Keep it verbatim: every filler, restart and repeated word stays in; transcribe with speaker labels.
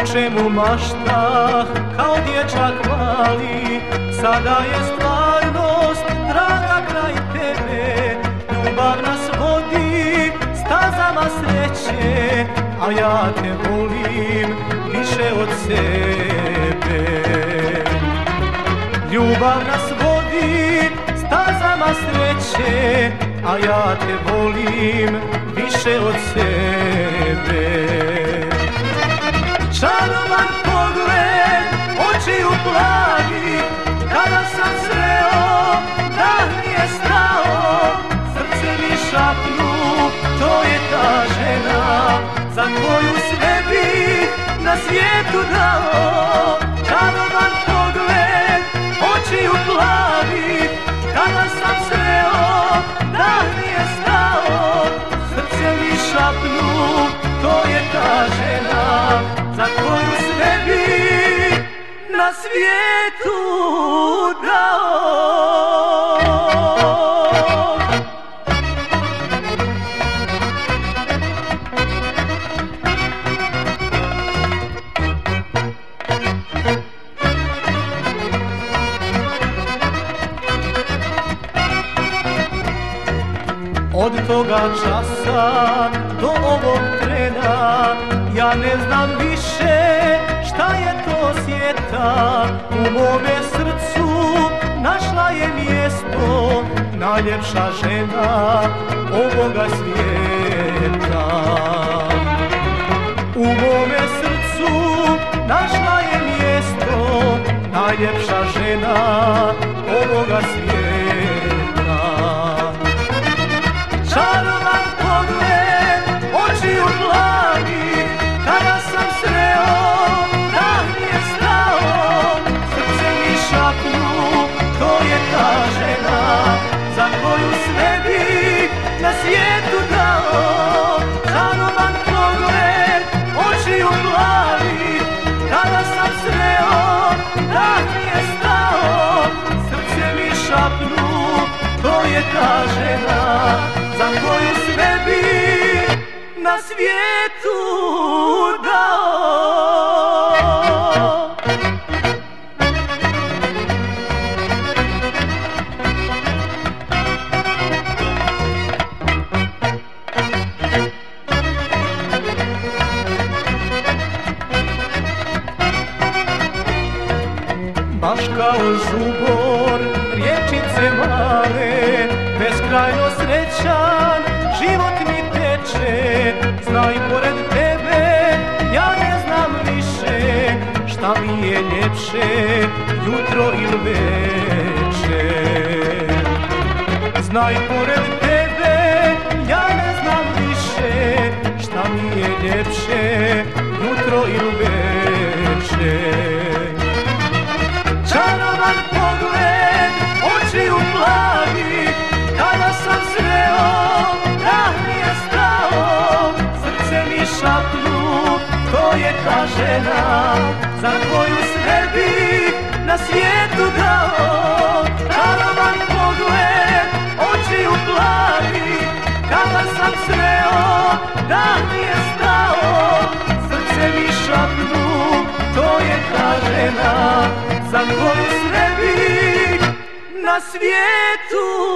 Speaker 1: čemu maštah kao dječak mali, sada je stvarnost draga kraj tebe. Ljubav nas vodi stazama sreće, a ja te volim više od sebe. Ljubav nas vodi stazama sreće, a ja te volim više od sebe. Čarovan pogled, oči u plavi, kada sam sreo, dah mi je stao. Srce mi šapnu, to je ta žena za koju sve bih na svijetu dao. Čarovan pogled, oči u plavi, kada sam sreo, dah mi je stao. Srce mi šapnu, to je ta žena za koju sve bih na svijetu dao. Od toga časa do ovog trena ja ne znam više šta je to svijeta. U mome srcu našla je mjesto najljepša žena ovoga svijeta. U mome srcu našla je mjesto najljepša žena ovoga svijeta. Čarovan pogled, oči u plavi, kada sam sreo, dah mi je stao. Srce mi šapnu, to je ta žena za koju sve bih na svijetu dao. Čarovan pogled, oči u plavi, kada sam sreo, dah mi je stao. Srce mi šapnu, to je ta žena za koju sve bih na svijetu dao. Baš kao žubor, rječice male, beskrajno srećan život mi teče. Znaj, pored tebe ja ne znam više šta mi je ljepše, jutro ili večer. Znaj, pored tebe ja ne znam više šta mi je ljepše, jutro ili večer. Čarovan pogled, oči u plavi, kada sam sreo, dah mi je stao. Srce mi šapnu, to je ta žena za koju sve bih na svijetu dao. Čarovan pogled, oči u plavi, kada sam sreo, dah mi je stao. Srce mi šapnu, to je ta žena za koju sve bih na svijetu